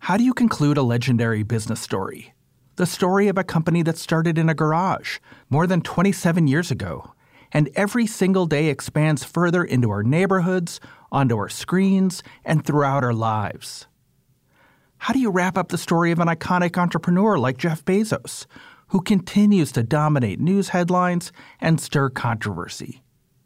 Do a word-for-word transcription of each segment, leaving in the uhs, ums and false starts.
How do you conclude a legendary business story? The story of a company that started in a garage more than twenty-seven years ago, and every single day expands further into our neighborhoods, onto our screens, and throughout our lives. How do you wrap up the story of an iconic entrepreneur like Jeff Bezos, who continues to dominate news headlines and stir controversy?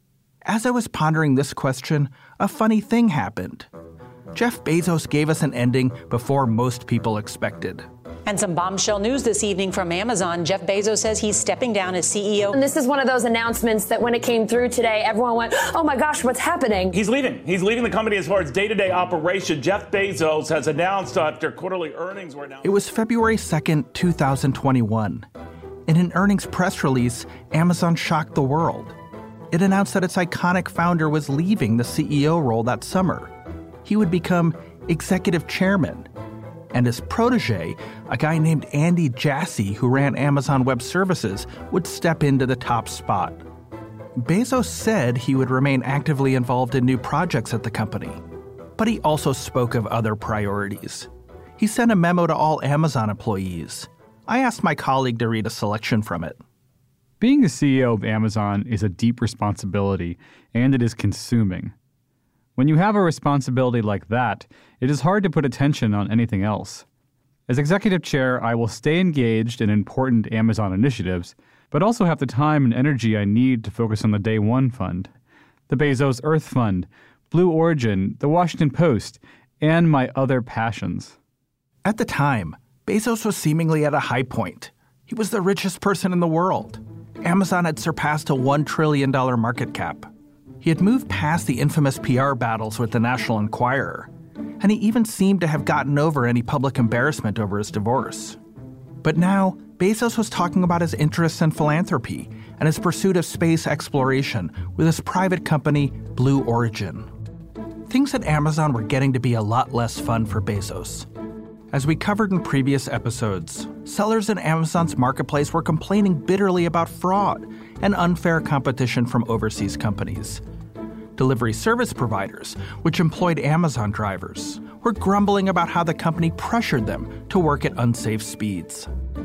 As I was pondering this question, a funny thing happened. Jeff Bezos gave us an ending before most people expected. And some bombshell news this evening from Amazon. Jeff Bezos says he's stepping down as C E O. And this is one of those announcements that when it came through today, everyone went, oh my gosh, what's happening? He's leaving. He's leaving the company as far as day-to-day operation. Jeff Bezos has announced after quarterly earnings were announced. It was February second, twenty twenty-one. In an earnings press release, Amazon shocked the world. It announced that its iconic founder was leaving the C E O role that summer. He would become executive chairman. And his protege, a guy named Andy Jassy, who ran Amazon Web Services, would step into the top spot. Bezos said he would remain actively involved in new projects at the company, but he also spoke of other priorities. He sent a memo to all Amazon employees. I asked my colleague to read a selection from it. Being the C E O of Amazon is a deep responsibility, and it is consuming. When you have a responsibility like that, it is hard to put attention on anything else. As executive chair, I will stay engaged in important Amazon initiatives, but also have the time and energy I need to focus on the Day One Fund, the Bezos Earth Fund, Blue Origin, the Washington Post, and my other passions. At the time, Bezos was seemingly at a high point. He was the richest person in the world. Amazon had surpassed a one trillion dollars market cap. He had moved past the infamous P R battles with the National Enquirer, and he even seemed to have gotten over any public embarrassment over his divorce. But now, Bezos was talking about his interests in philanthropy and his pursuit of space exploration with his private company, Blue Origin. Things at Amazon were getting to be a lot less fun for Bezos. As we covered in previous episodes, sellers in Amazon's marketplace were complaining bitterly about fraud and unfair competition from overseas companies. Delivery service providers, which employed Amazon drivers, were grumbling about how the company pressured them to work at unsafe speeds.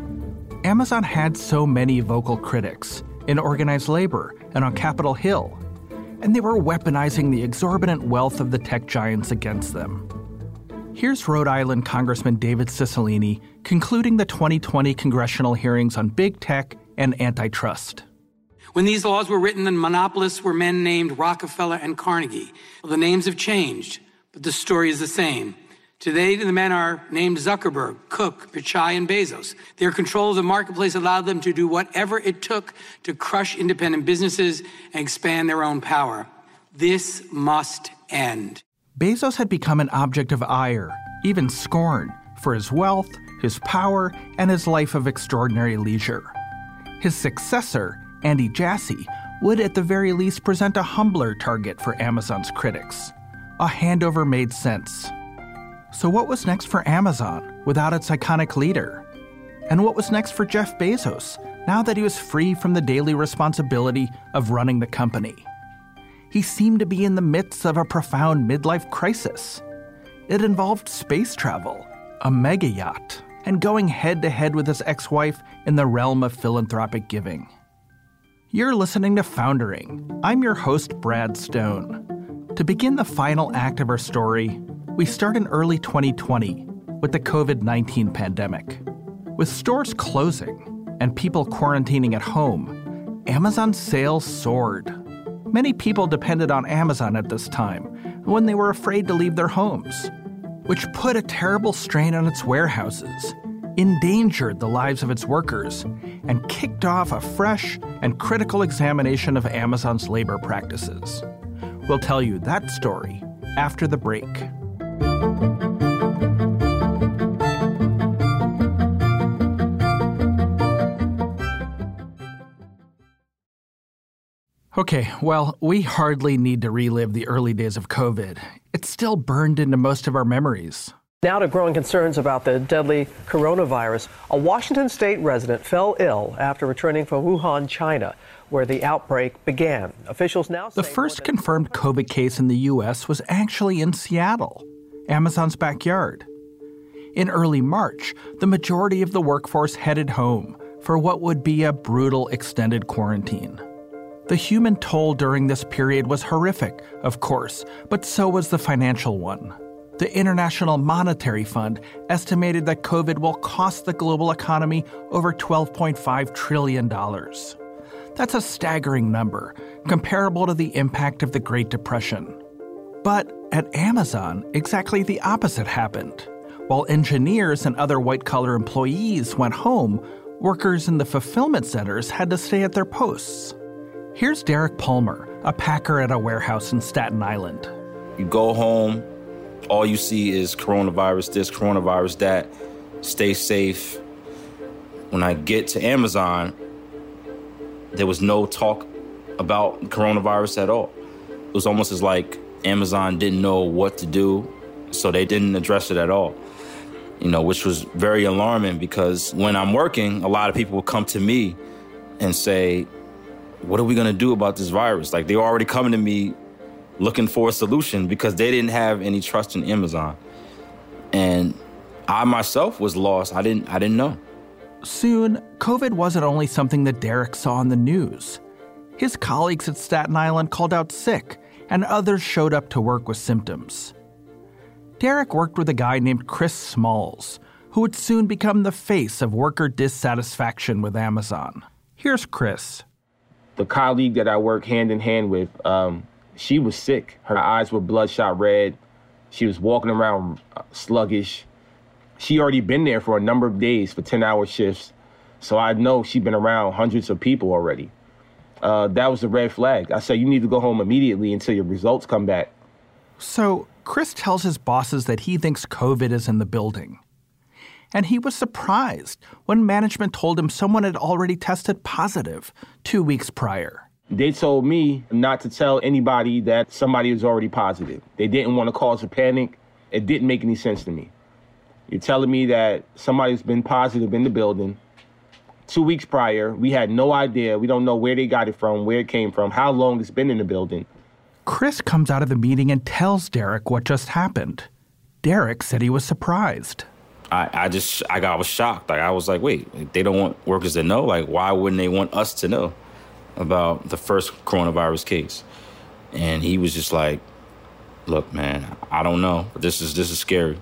Amazon had so many vocal critics in organized labor and on Capitol Hill, and they were weaponizing the exorbitant wealth of the tech giants against them. Here's Rhode Island Congressman David Cicilline concluding the twenty twenty congressional hearings on big tech and antitrust. When these laws were written, the monopolists were men named Rockefeller and Carnegie. Well, the names have changed, but the story is the same. Today, the men are named Zuckerberg, Cook, Pichai, and Bezos. Their control of the marketplace allowed them to do whatever it took to crush independent businesses and expand their own power. This must end. Bezos had become an object of ire, even scorn, for his wealth, his power, and his life of extraordinary leisure. His successor, Andy Jassy, would at the very least present a humbler target for Amazon's critics. A handover made sense. So what was next for Amazon without its iconic leader? And what was next for Jeff Bezos now that he was free from the daily responsibility of running the company? He seemed to be in the midst of a profound midlife crisis. It involved space travel, a mega yacht, and going head-to-head with his ex-wife in the realm of philanthropic giving. You're listening to Foundering. I'm your host, Brad Stone. To begin the final act of our story, we start in early twenty twenty with the covid nineteen pandemic. With stores closing and people quarantining at home, Amazon's sales soared. Many people depended on Amazon at this time when they were afraid to leave their homes, which put a terrible strain on its warehouses, endangered the lives of its workers, and kicked off a fresh and critical examination of Amazon's labor practices. We'll tell you that story after the break. Okay, well, we hardly need to relive the early days of COVID. It's still burned into most of our memories. Now to growing concerns about the deadly coronavirus. A Washington state resident fell ill after returning from Wuhan, China, where the outbreak began. Officials now say the first confirmed COVID case in the U S was actually in Seattle, Amazon's backyard. In early March, the majority of the workforce headed home for what would be a brutal extended quarantine. The human toll during this period was horrific, of course, but so was the financial one. The International Monetary Fund estimated that COVID will cost the global economy over twelve point five trillion dollars. That's a staggering number, comparable to the impact of the Great Depression. But at Amazon, exactly the opposite happened. While engineers and other white-collar employees went home, workers in the fulfillment centers had to stay at their posts. Here's Derek Palmer, a packer at a warehouse in Staten Island. You go home, all you see is coronavirus this, coronavirus that, stay safe. When I get to Amazon, there was no talk about coronavirus at all. It was almost as like Amazon didn't know what to do, so they didn't address it at all. You know, which was very alarming because when I'm working, a lot of people will come to me and say, what are we going to do about this virus? Like, they're already coming to me looking for a solution because they didn't have any trust in Amazon. And I myself was lost. I didn't, I didn't know. Soon, COVID wasn't only something that Derek saw on the news. His colleagues at Staten Island called out sick, and others showed up to work with symptoms. Derek worked with a guy named Chris Smalls, who would soon become the face of worker dissatisfaction with Amazon. Here's Chris. The colleague that I work hand in hand with, um, she was sick. Her eyes were bloodshot red. She was walking around sluggish. She already been there for a number of days for ten-hour shifts, so I know she'd been around hundreds of people already. Uh, that was a red flag. I said, you need to go home immediately until your results come back. So Chris tells his bosses that he thinks COVID is in the building. And he was surprised when management told him someone had already tested positive two weeks prior. They told me not to tell anybody that somebody was already positive. They didn't want to cause a panic. It didn't make any sense to me. You're telling me that somebody's been positive in the building two weeks prior. We had no idea. We don't know where they got it from, where it came from, how long it's been in the building. Chris comes out of the meeting and tells Derek what just happened. Derek said he was surprised. I, I just, I got, I was shocked. Like, I was like, wait, they don't want workers to know? Like, why wouldn't they want us to know about the first coronavirus case? And he was just like, look, man, I don't know. But this is, this is scary.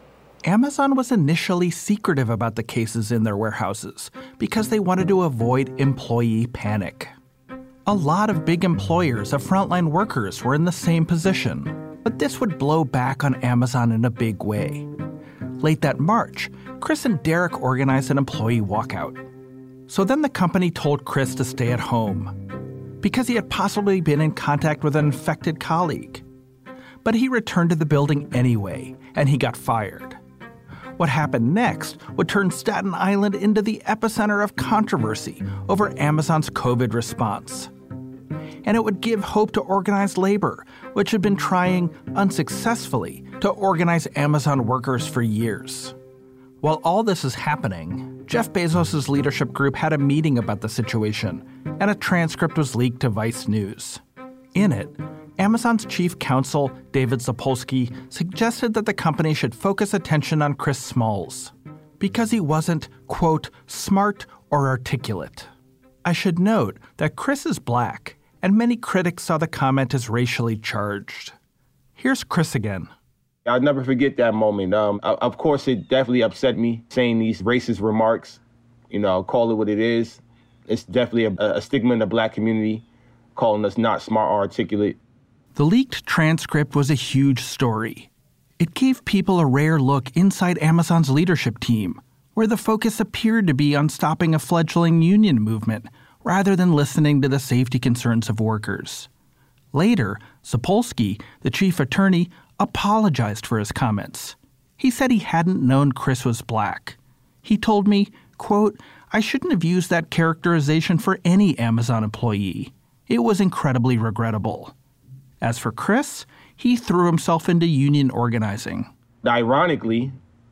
Amazon was initially secretive about the cases in their warehouses because they wanted to avoid employee panic. A lot of big employers of frontline workers were in the same position, but this would blow back on Amazon in a big way. Late that March, Chris and Derek organized an employee walkout. So then the company told Chris to stay at home because he had possibly been in contact with an infected colleague. But he returned to the building anyway, and he got fired. What happened next would turn Staten Island into the epicenter of controversy over Amazon's COVID response. And it would give hope to organized labor, which had been trying, unsuccessfully, to organize Amazon workers for years. While all this is happening, Jeff Bezos' leadership group had a meeting about the situation, and a transcript was leaked to Vice News. In it, Amazon's chief counsel, David Zapolsky, suggested that the company should focus attention on Chris Smalls because he wasn't, quote, smart or articulate. I should note that Chris is black, and many critics saw the comment as racially charged. Here's Chris again. I'll never forget that moment. Um, of course, it definitely upset me saying these racist remarks. You know, I'll call it what it is. It's definitely a, a stigma in the black community, calling us not smart or articulate. The leaked transcript was a huge story. It gave people a rare look inside Amazon's leadership team, where the focus appeared to be on stopping a fledgling union movement rather than listening to the safety concerns of workers. Later, Zapolsky, the chief attorney, apologized for his comments. He said he hadn't known Chris was black. He told me, quote, I shouldn't have used that characterization for any Amazon employee. It was incredibly regrettable. As for Chris, he threw himself into union organizing. Ironically,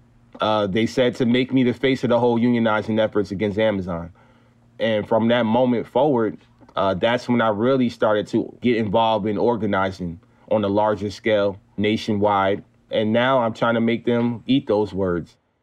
uh, they said to make me the face of the whole unionizing efforts against Amazon. And from that moment forward, uh, that's when I really started to get involved in organizing on a larger scale, nationwide. And now I'm trying to make them eat those words.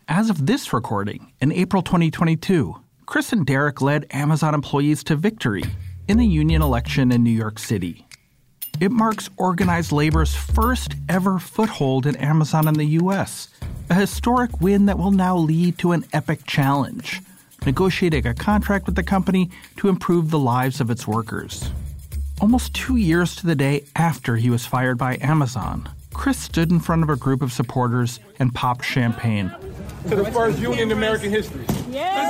As of this recording, in April twenty twenty-two, Chris and Derek led Amazon employees to victory in a union election in New York City. It marks organized labor's first ever foothold in Amazon in the U S, a historic win that will now lead to an epic challenge, negotiating a contract with the company to improve the lives of its workers. Almost two years to the day after he was fired by Amazon, Chris stood in front of a group of supporters and popped champagne. To the first union in American history. Yeah.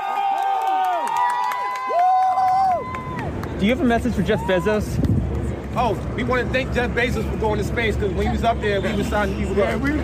Do you have a message for Jeff Bezos? Oh, we want to thank Jeff Bezos for going to space, because when he was up there, we were signing people up. We was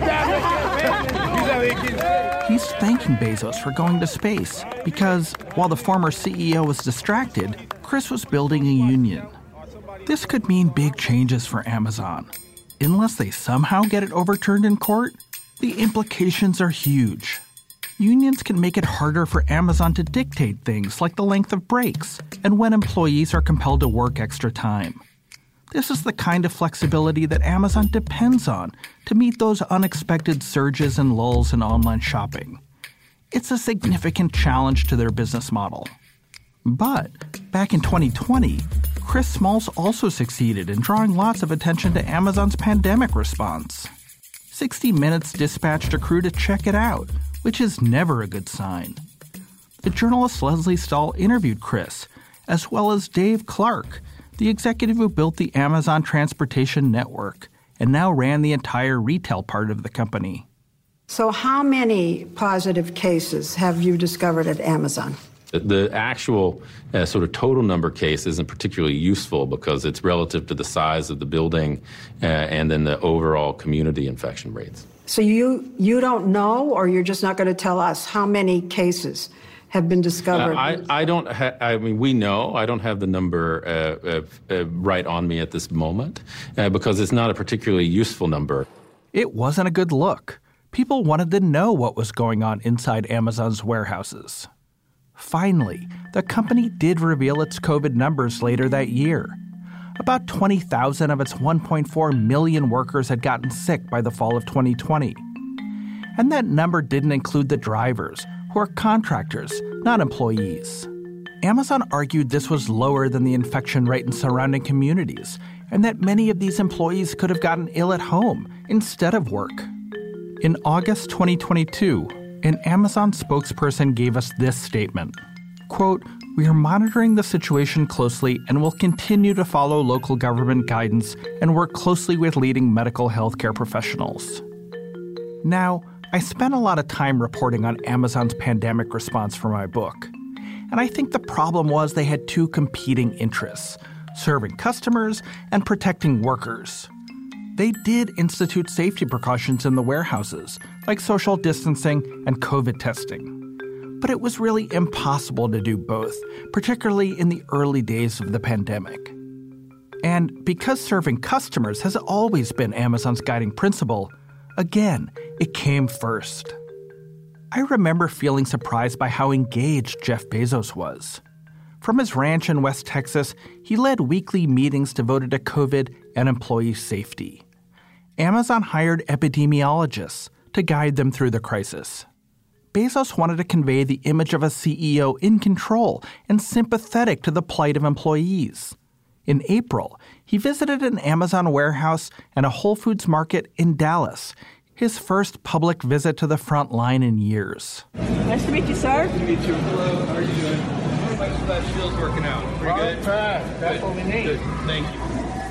out there getting paid. He's thanking Bezos for going to space because, while the former C E O was distracted, Chris was building a union. This could mean big changes for Amazon. Unless they somehow get it overturned in court, the implications are huge. Unions can make it harder for Amazon to dictate things like the length of breaks and when employees are compelled to work extra time. This is the kind of flexibility that Amazon depends on to meet those unexpected surges and lulls in online shopping. It's a significant challenge to their business model. But back in twenty twenty, Chris Smalls also succeeded in drawing lots of attention to Amazon's pandemic response. sixty minutes dispatched a crew to check it out, which is never a good sign. The journalist Leslie Stahl interviewed Chris, as well as Dave Clark, the executive who built the Amazon Transportation Network and now ran the entire retail part of the company. So how many positive cases have you discovered at Amazon? The actual uh, sort of total number case isn't particularly useful because it's relative to the size of the building uh, and then the overall community infection rates. So you you don't know, or you're just not going to tell us how many cases have been discovered? Uh, I, I don't ha- I mean, we know. I don't have the number uh, uh, uh, right on me at this moment uh, because it's not a particularly useful number. It wasn't a good look. People wanted to know what was going on inside Amazon's warehouses. Finally, the company did reveal its COVID numbers later that year. About twenty thousand of its one point four million workers had gotten sick by the fall of twenty twenty. And that number didn't include the drivers, who are contractors, not employees. Amazon argued this was lower than the infection rate in surrounding communities, and that many of these employees could have gotten ill at home instead of work. In August twenty twenty-two, an Amazon spokesperson gave us this statement, quote, "We are monitoring the situation closely and will continue to follow local government guidance and work closely with leading medical healthcare professionals." Now, I spent a lot of time reporting on Amazon's pandemic response for my book, and I think the problem was they had two competing interests, serving customers and protecting workers. They did institute safety precautions in the warehouses, like social distancing and COVID testing. But it was really impossible to do both, particularly in the early days of the pandemic. And because serving customers has always been Amazon's guiding principle, again, it came first. I remember feeling surprised by how engaged Jeff Bezos was. From his ranch in West Texas, he led weekly meetings devoted to COVID and employee safety. Amazon hired epidemiologists to guide them through the crisis. Bezos wanted to convey the image of a C E O in control and sympathetic to the plight of employees. In April, he visited an Amazon warehouse and a Whole Foods market in Dallas, his first public visit to the front line in years. Nice to meet you, sir. Nice to meet you. Hello, how are you doing? That shield's working out. Pretty good? That's what we need. Good. Thank you.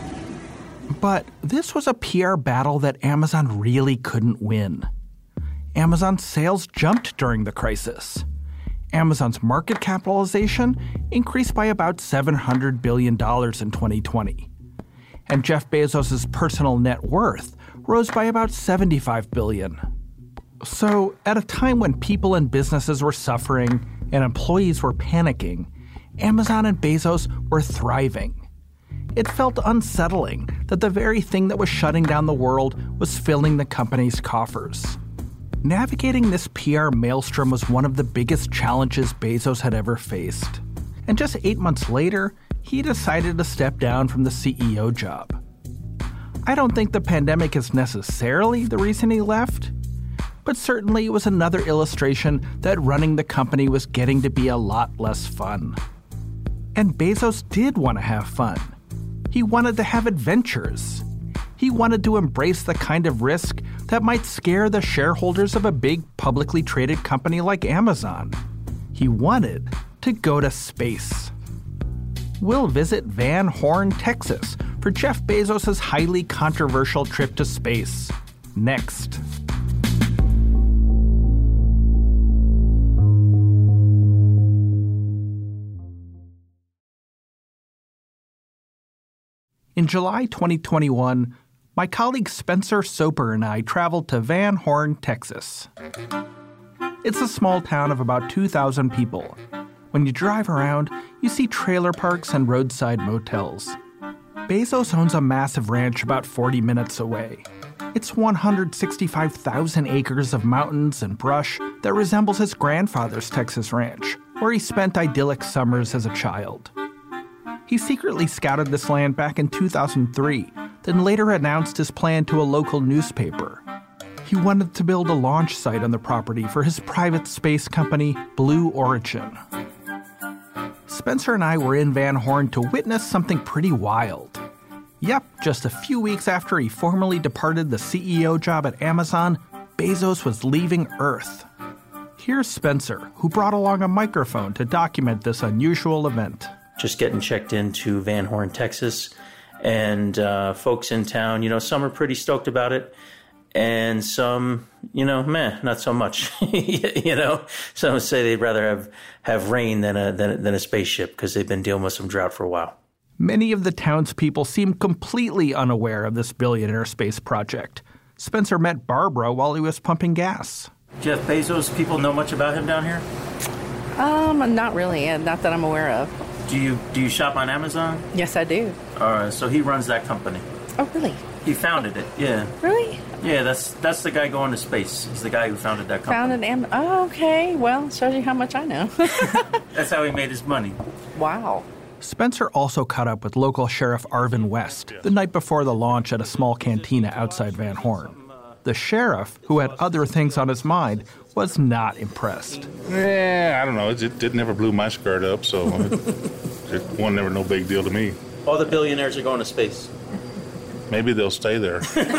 But this was a P R battle that Amazon really couldn't win. Amazon's sales jumped during the crisis. Amazon's market capitalization increased by about seven hundred billion dollars in twenty twenty. And Jeff Bezos' personal net worth rose by about seventy-five billion dollars. So, at a time when people and businesses were suffering and employees were panicking, Amazon and Bezos were thriving. It felt unsettling that the very thing that was shutting down the world was filling the company's coffers. Navigating this P R maelstrom was one of the biggest challenges Bezos had ever faced. And just eight months later, he decided to step down from the C E O job. I don't think the pandemic is necessarily the reason he left, but certainly it was another illustration that running the company was getting to be a lot less fun. And Bezos did want to have fun. He wanted to have adventures. He wanted to embrace the kind of risk that might scare the shareholders of a big publicly traded company like Amazon. He wanted to go to space. We'll visit Van Horn, Texas, for Jeff Bezos' highly controversial trip to space. Next. In July twenty twenty-one, my colleague Spencer Soper and I traveled to Van Horn, Texas. It's a small town of about two thousand people. When you drive around, you see trailer parks and roadside motels. Bezos owns a massive ranch about forty minutes away. It's one hundred sixty-five thousand acres of mountains and brush that resembles his grandfather's Texas ranch, where he spent idyllic summers as a child. He secretly scouted this land back in two thousand three, then later announced his plan to a local newspaper. He wanted to build a launch site on the property for his private space company, Blue Origin. Spencer and I were in Van Horn to witness something pretty wild. Yep, just a few weeks after he formally departed the C E O job at Amazon, Bezos was leaving Earth. Here's Spencer, who brought along a microphone to document this unusual event. Just getting checked into Van Horn, Texas, and uh, folks in town, you know, some are pretty stoked about it, and some, you know, meh, not so much. You know, some say they'd rather have, have rain than a than, than a spaceship because they've been dealing with some drought for a while. Many of the townspeople seemed completely unaware of this billionaire space project. Spencer met Barbara while he was pumping gas. Jeff Bezos, people know much about him down here? Um, not really, not that I'm aware of. Do you do you shop on Amazon? Yes, I do. All right, so he runs that company. Oh, really? He founded it, yeah. Really? Yeah, that's that's the guy going to space. He's the guy who founded that company. Founded Am- Oh, okay. Well, shows you how much I know. That's how he made his money. Wow. Spencer also caught up with local Sheriff Arvin West the night before the launch at a small cantina outside Van Horn. The sheriff, who had other things on his mind, was not impressed. Yeah, I don't know. It, it, it never blew my skirt up, so it, it was never no big deal to me. All the billionaires are going to space. Maybe they'll stay there.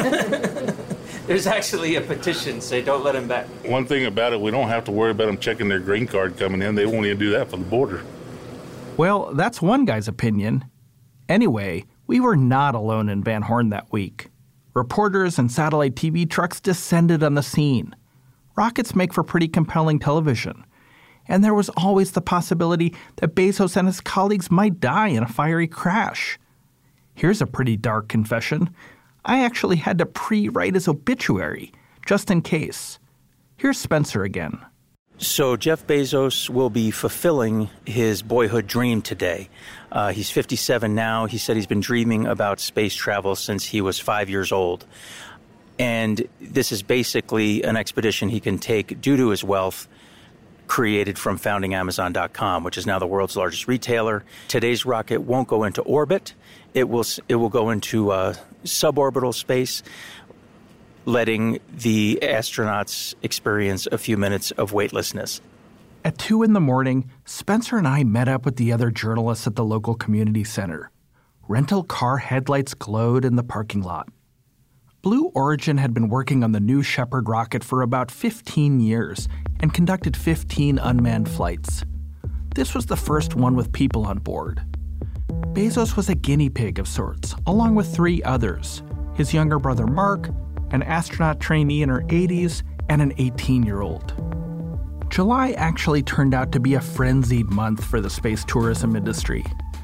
There's actually a petition, say don't let him back. One thing about it, we don't have to worry about them checking their green card coming in. They won't even do that for the border. Well, that's one guy's opinion. Anyway, we were not alone in Van Horn that week. Reporters and satellite T V trucks descended on the scene. Rockets make for pretty compelling television. And there was always the possibility that Bezos and his colleagues might die in a fiery crash. Here's a pretty dark confession. I actually had to pre-write his obituary, just in case. Here's Spencer again. So Jeff Bezos will be fulfilling his boyhood dream today. Uh, he's fifty-seven now. He said he's been dreaming about space travel since he was five years old. And this is basically an expedition he can take due to his wealth created from founding Amazon dot com, which is now the world's largest retailer. Today's rocket won't go into orbit. It will it will go into uh, suborbital space, letting the astronauts experience a few minutes of weightlessness. At two in the morning, Spencer and I met up with the other journalists at the local community center. Rental car headlights glowed in the parking lot. Blue Origin had been working on the New Shepard rocket for about fifteen years and conducted fifteen unmanned flights. This was the first one with people on board. Bezos was a guinea pig of sorts, along with three others, his younger brother Mark, an astronaut trainee in her eighties, and an eighteen-year-old. July actually turned out to be a frenzied month for the space tourism industry.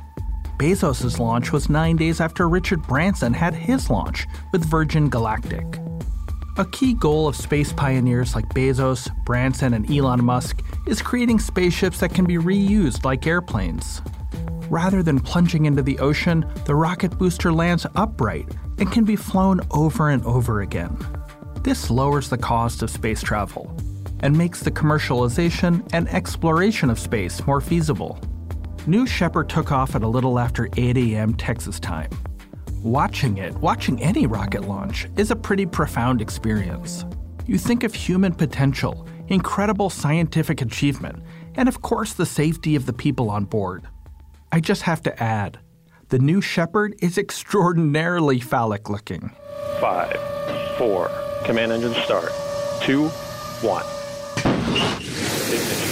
Bezos' launch was nine days after Richard Branson had his launch with Virgin Galactic. A key goal of space pioneers like Bezos, Branson, and Elon Musk is creating spaceships that can be reused like airplanes. Rather than plunging into the ocean, the rocket booster lands upright and can be flown over and over again. This lowers the cost of space travel and makes the commercialization and exploration of space more feasible. New Shepard took off at a little after eight a.m. Texas time. Watching it, watching any rocket launch, is a pretty profound experience. You think of human potential, incredible scientific achievement, and of course the safety of the people on board. I just have to add, the New Shepard is extraordinarily phallic looking. Five, four, command engine start. Two, one. Ignition.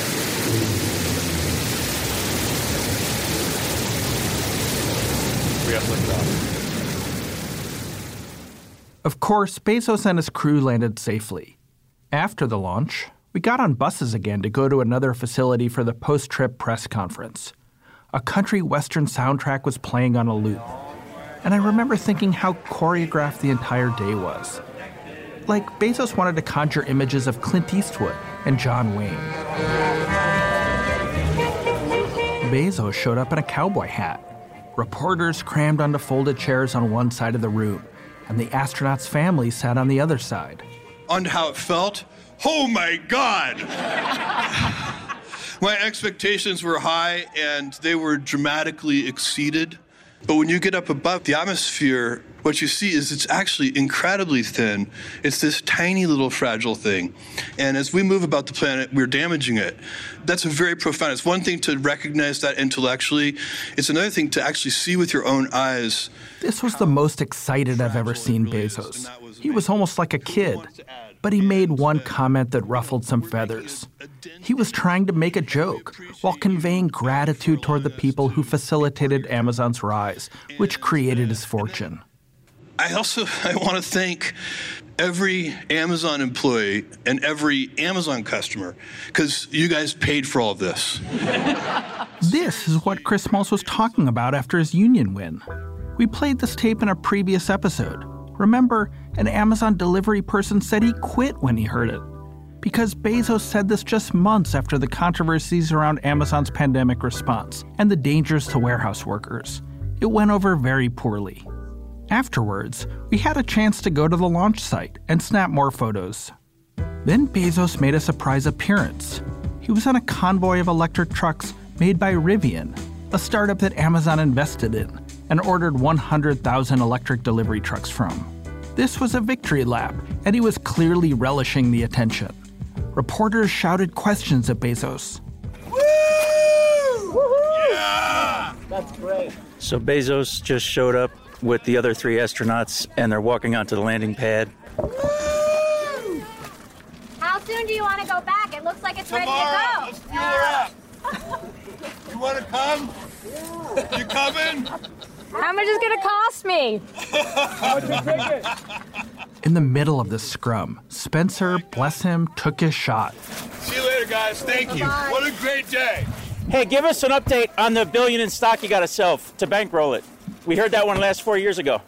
We have liftoff. Of course, Bezos and his crew landed safely. After the launch, we got on buses again to go to another facility for the post-trip press conference. A country western soundtrack was playing on a loop, and I remember thinking how choreographed the entire day was. Like Bezos wanted to conjure images of Clint Eastwood and John Wayne. Bezos showed up in a cowboy hat. Reporters crammed onto folded chairs on one side of the room, and the astronauts' families sat on the other side. On how it felt? Oh my God! My expectations were high and they were dramatically exceeded. But when you get up above the atmosphere, what you see is it's actually incredibly thin. It's this tiny little fragile thing. And as we move about the planet, we're damaging it. That's a very profound. It's one thing to recognize that intellectually. It's another thing to actually see with your own eyes. This was the most excited I've ever seen Bezos. He was almost like a kid. But he made one comment that ruffled some feathers. He was trying to make a joke while conveying gratitude toward the people who facilitated Amazon's rise, which created his fortune. I also I want to thank every Amazon employee and every Amazon customer, because you guys paid for all of this. This is what Chris Smalls was talking about after his union win. We played this tape in a previous episode. Remember, an Amazon delivery person said he quit when he heard it. Because Bezos said this just months after the controversies around Amazon's pandemic response and the dangers to warehouse workers. It went over very poorly. Afterwards, we had a chance to go to the launch site and snap more photos. Then Bezos made a surprise appearance. He was on a convoy of electric trucks made by Rivian, a startup that Amazon invested in and ordered one hundred thousand electric delivery trucks from. This was a victory lap, and he was clearly relishing the attention. Reporters shouted questions at Bezos. Woo! Yeah! That's great. So Bezos just showed up with the other three astronauts, and they're walking onto the landing pad. Woo! How soon do you want to go back? It looks like it's Tomorrow. ready to go. Let's fuel her up. You want to come? Yeah. You coming? How much is it going to cost me? How much you ticket? In the middle of this scrum, Spencer, bless him, took his shot. See you later, guys. Thank you. Bye. What a great day. Hey, give us an update on the billion in stock you got to sell to bankroll it. We heard that one last four years ago.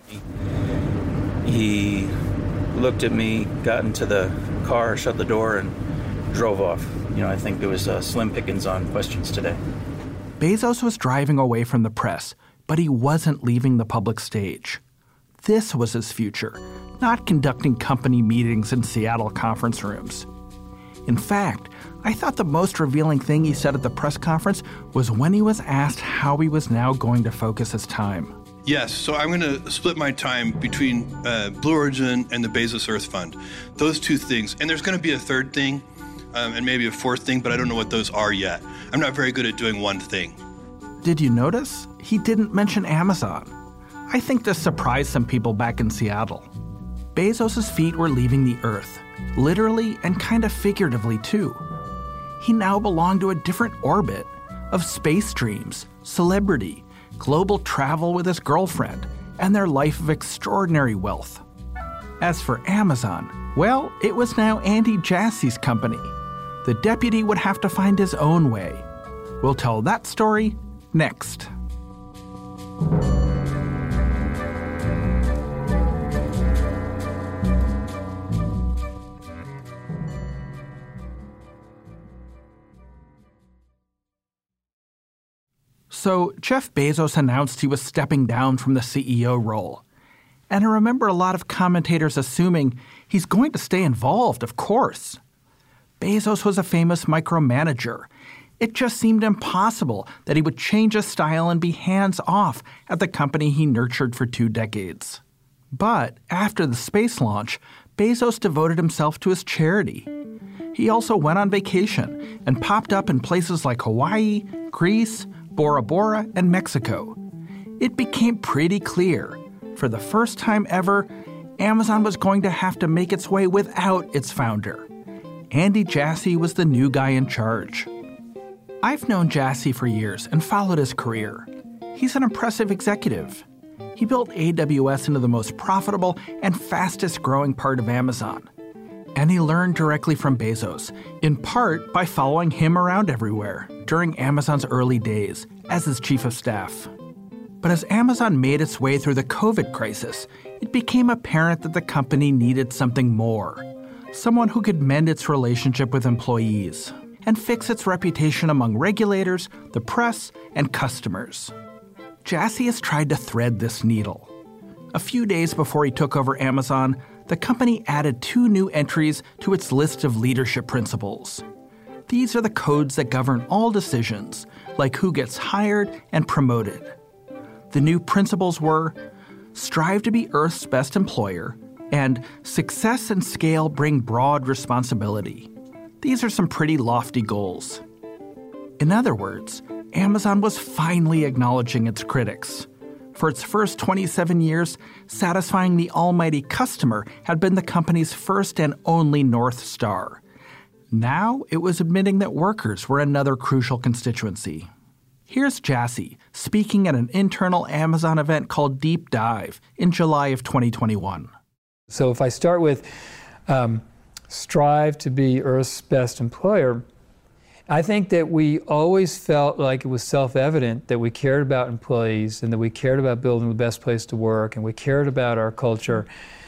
He looked at me, got into the car, shut the door, and drove off. You know, I think there was uh, slim pickings on questions today. Bezos was driving away from the press, but he wasn't leaving the public stage. This was his future, not conducting company meetings in Seattle conference rooms. In fact, I thought the most revealing thing he said at the press conference was when he was asked how he was now going to focus his time. Yes, so I'm going to split my time between uh, Blue Origin and the Bezos Earth Fund. Those two things. And there's going to be a third thing, um, and maybe a fourth thing, but I don't know what those are yet. I'm not very good at doing one thing. Did you notice? He didn't mention Amazon. I think this surprised some people back in Seattle. Bezos' feet were leaving the Earth, literally and kind of figuratively too. He now belonged to a different orbit of space dreams, celebrity, global travel with his girlfriend, and their life of extraordinary wealth. As for Amazon, well, it was now Andy Jassy's company. The deputy would have to find his own way. We'll tell that story next. So Jeff Bezos announced he was stepping down from the C E O role. And I remember a lot of commentators assuming he's going to stay involved, of course. Bezos was a famous micromanager. It just seemed impossible that he would change his style and be hands-off at the company he nurtured for two decades. But after the space launch, Bezos devoted himself to his charity. He also went on vacation and popped up in places like Hawaii, Greece, Bora Bora, and Mexico. It became pretty clear, for the first time ever, Amazon was going to have to make its way without its founder. Andy Jassy was the new guy in charge. I've known Jassy for years and followed his career. He's an impressive executive. He built A W S into the most profitable and fastest growing part of Amazon. And he learned directly from Bezos, in part by following him around everywhere during Amazon's early days as his chief of staff. But as Amazon made its way through the COVID crisis, it became apparent that the company needed something more. Someone who could mend its relationship with employees and fix its reputation among regulators, the press, and customers. Jassy has tried to thread this needle. A few days before he took over Amazon, the company added two new entries to its list of leadership principles. These are the codes that govern all decisions, like who gets hired and promoted. The new principles were, strive to be Earth's best employer, and success and scale bring broad responsibility. These are some pretty lofty goals. In other words, Amazon was finally acknowledging its critics. For its first twenty-seven years, satisfying the almighty customer had been the company's first and only North Star. Now it was admitting that workers were another crucial constituency. Here's Jassy speaking at an internal Amazon event called Deep Dive in July of twenty twenty-one. So if I start with um, strive to be Earth's best employer, I think that we always felt like it was self-evident that we cared about employees and that we cared about building the best place to work and we cared about our culture.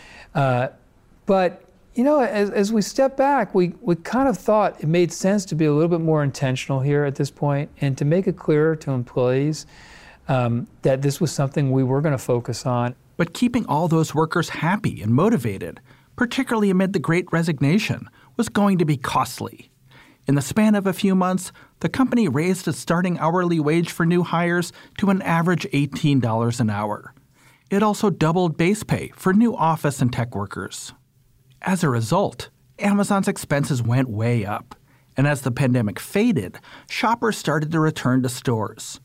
Uh, but, you know, as, as we step back, we, we kind of thought it made sense to be a little bit more intentional here at this point and to make it clearer to employees um, that this was something we were going to focus on. But keeping all those workers happy and motivated, particularly amid the Great Resignation, was going to be costly. In the span of a few months, the company raised its starting hourly wage for new hires to an average eighteen dollars an hour. It also doubled base pay for new office and tech workers. As a result, Amazon's expenses went way up. And as the pandemic faded, shoppers started to return to stores.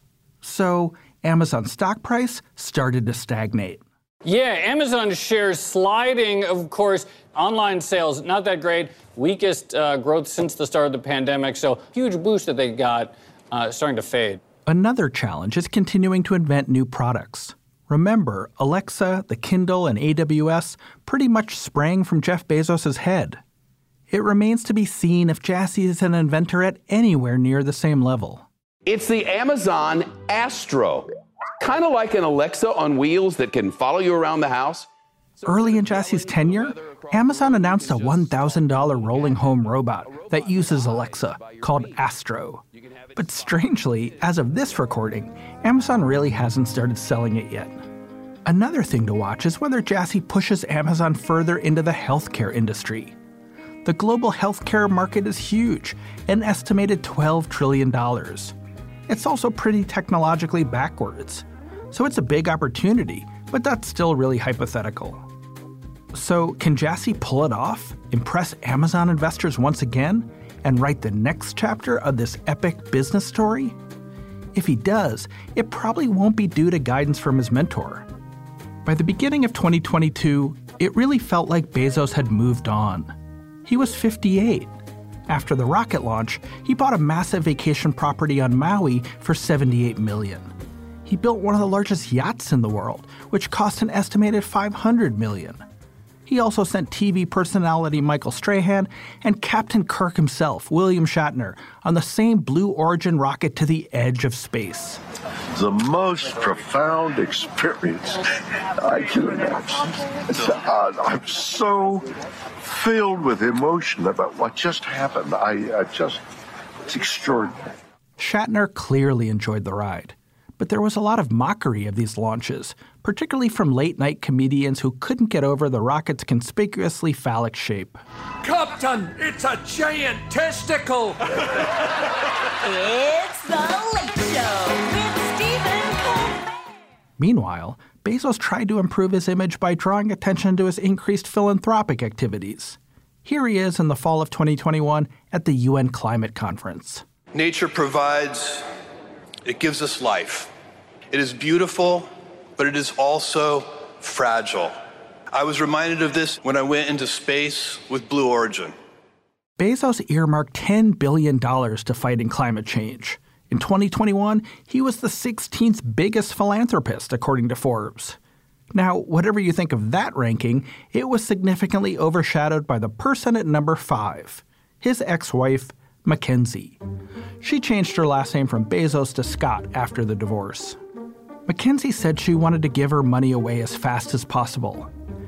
So Amazon's stock price started to stagnate. Yeah, Amazon shares sliding, of course. Online sales, not that great. Weakest uh, growth since the start of the pandemic. So huge boost that they got uh, starting to fade. Another challenge is continuing to invent new products. Remember, Alexa, the Kindle, and A W S pretty much sprang from Jeff Bezos' head. It remains to be seen if Jassy is an inventor at anywhere near the same level. It's the Amazon Astro. Kind of like an Alexa on wheels that can follow you around the house. Early in Jassy's tenure, Amazon announced a one thousand dollars rolling home robot that uses Alexa, called Astro. But strangely, as of this recording, Amazon really hasn't started selling it yet. Another thing to watch is whether Jassy pushes Amazon further into the healthcare industry. The global healthcare market is huge, an estimated twelve trillion dollars. It's also pretty technologically backwards. So it's a big opportunity, but that's still really hypothetical. So can Jassy pull it off, impress Amazon investors once again, and write the next chapter of this epic business story? If he does, it probably won't be due to guidance from his mentor. By the beginning of twenty twenty-two, it really felt like Bezos had moved on. He was fifty-eight. After the rocket launch, he bought a massive vacation property on Maui for seventy-eight million dollars. He built one of the largest yachts in the world, which cost an estimated five hundred million dollars. He also sent T V personality Michael Strahan and Captain Kirk himself, William Shatner, on the same Blue Origin rocket to the edge of space. The most profound experience I can imagine. I'm so filled with emotion about what just happened. I, I just, it's extraordinary. Shatner clearly enjoyed the ride. But there was a lot of mockery of these launches, particularly from late-night comedians who couldn't get over the rocket's conspicuously phallic shape. Captain, it's a giant testicle! It's The Late Show with Stephen Colbert. Meanwhile, Bezos tried to improve his image by drawing attention to his increased philanthropic activities. Here he is in the fall of twenty twenty-one at the U N Climate Conference. Nature provides, it gives us life. It is beautiful, but it is also fragile. I was reminded of this when I went into space with Blue Origin. Bezos earmarked ten billion dollars to fighting climate change. In twenty twenty-one, he was the sixteenth biggest philanthropist, according to Forbes. Now, whatever you think of that ranking, it was significantly overshadowed by the person at number five, his ex-wife, Mackenzie. She changed her last name from Bezos to Scott after the divorce. Mackenzie said she wanted to give her money away as fast as possible.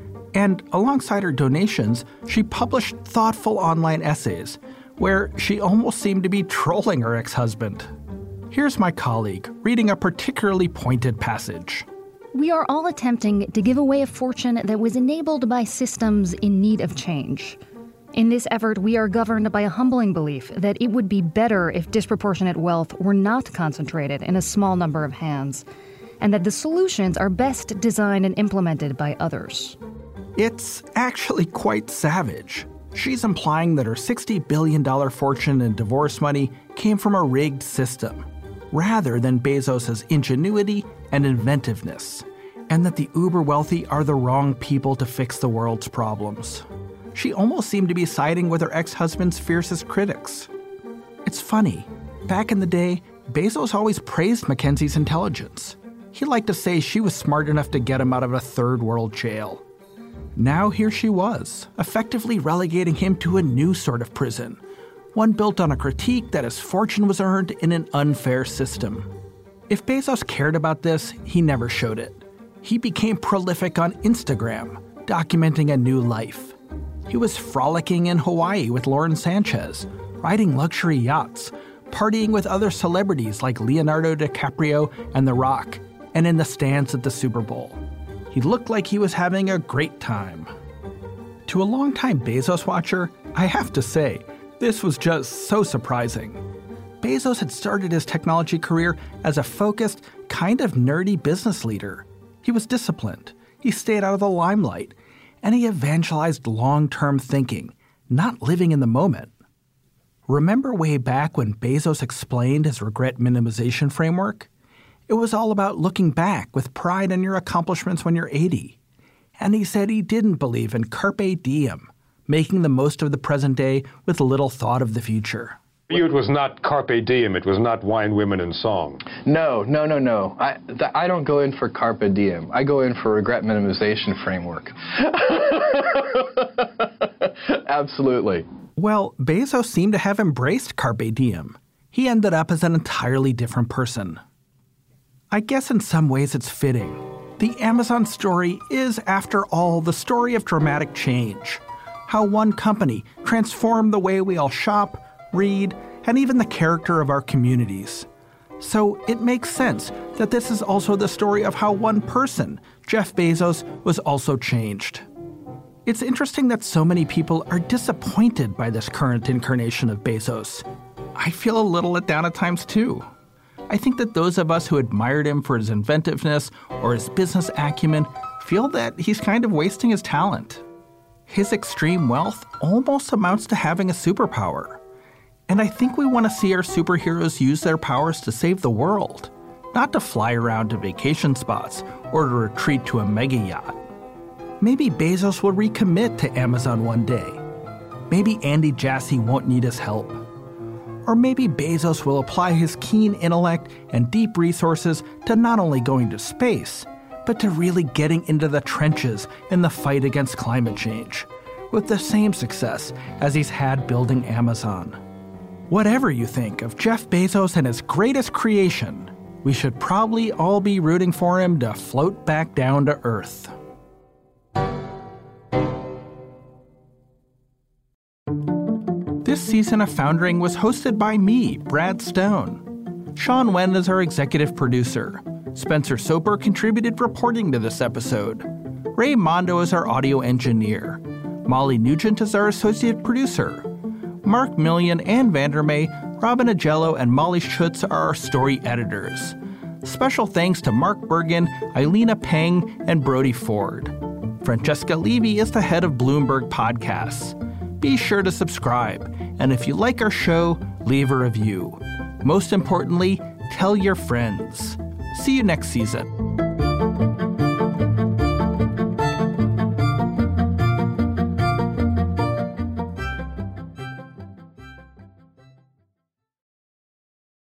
And alongside her donations, she published thoughtful online essays where she almost seemed to be trolling her ex-husband. Here's my colleague reading a particularly pointed passage. We are all attempting to give away a fortune that was enabled by systems in need of change. In this effort, we are governed by a humbling belief that it would be better if disproportionate wealth were not concentrated in a small number of hands, and that the solutions are best designed and implemented by others. It's actually quite savage. She's implying that her sixty billion dollars fortune in divorce money came from a rigged system, rather than Bezos' ingenuity and inventiveness, and that the uber-wealthy are the wrong people to fix the world's problems. She almost seemed to be siding with her ex-husband's fiercest critics. It's funny. Back in the day, Bezos always praised Mackenzie's intelligence. He liked to say she was smart enough to get him out of a third-world jail. Now here she was, effectively relegating him to a new sort of prison, one built on a critique that his fortune was earned in an unfair system. If Bezos cared about this, he never showed it. He became prolific on Instagram, documenting a new life. He was frolicking in Hawaii with Lauren Sanchez, riding luxury yachts, partying with other celebrities like Leonardo DiCaprio and The Rock, and in the stands at the Super Bowl. He looked like he was having a great time. To a longtime Bezos watcher, I have to say, this was just so surprising. Bezos had started his technology career as a focused, kind of nerdy business leader. He was disciplined, he stayed out of the limelight, and he evangelized long-term thinking, not living in the moment. Remember way back when Bezos explained his regret minimization framework? It was all about looking back with pride in your accomplishments when you're eighty. And he said he didn't believe in carpe diem, making the most of the present day with little thought of the future. For you, it was not carpe diem. It was not wine, women, and song. No, no, no, no. I, th- I don't go in for carpe diem. I go in for regret minimization framework. Absolutely. Well, Bezos seemed to have embraced carpe diem. He ended up as an entirely different person. I guess in some ways it's fitting. The Amazon story is, after all, the story of dramatic change. How one company transformed the way we all shop, read, and even the character of our communities. So it makes sense that this is also the story of how one person, Jeff Bezos, was also changed. It's interesting that so many people are disappointed by this current incarnation of Bezos. I feel a little let down at times too. I think that those of us who admired him for his inventiveness or his business acumen feel that he's kind of wasting his talent. His extreme wealth almost amounts to having a superpower. And I think we want to see our superheroes use their powers to save the world, not to fly around to vacation spots or to retreat to a mega yacht. Maybe Bezos will recommit to Amazon one day. Maybe Andy Jassy won't need his help. Or maybe Bezos will apply his keen intellect and deep resources to not only going to space, but to really getting into the trenches in the fight against climate change, with the same success as he's had building Amazon. Whatever you think of Jeff Bezos and his greatest creation, we should probably all be rooting for him to float back down to Earth. This season of Foundering was hosted by me, Brad Stone. Sean Wen is our executive producer. Spencer Soper contributed reporting to this episode. Ray Mondo is our audio engineer. Molly Nugent is our associate producer. Mark Million, Ann Vandermeer, Robin Agello, and Molly Schutz are our story editors. Special thanks to Mark Bergen, Eilina Peng, and Brody Ford. Francesca Levy is the head of Bloomberg Podcasts. Be sure to subscribe, and if you like our show, leave a review. Most importantly, tell your friends. See you next season.